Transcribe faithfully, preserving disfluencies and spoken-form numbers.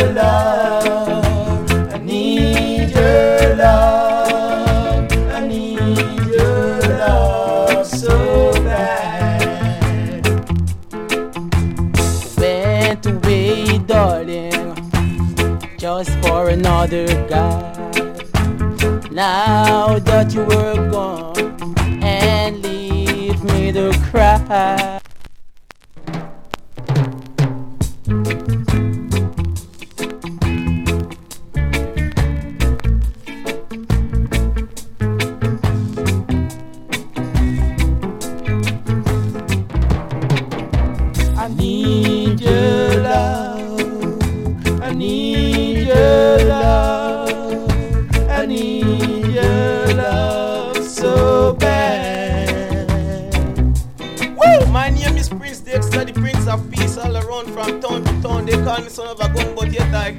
your love. I need your love. I need your love so bad. Went away, darling, just for another guy. Now that you were gone and leave me to cry. I need your love. I need your love. I need your love so bad. Woo! My name is Prince Dexter, the Prince of Peace, all around from town to town. They call me son of a gun, but yet I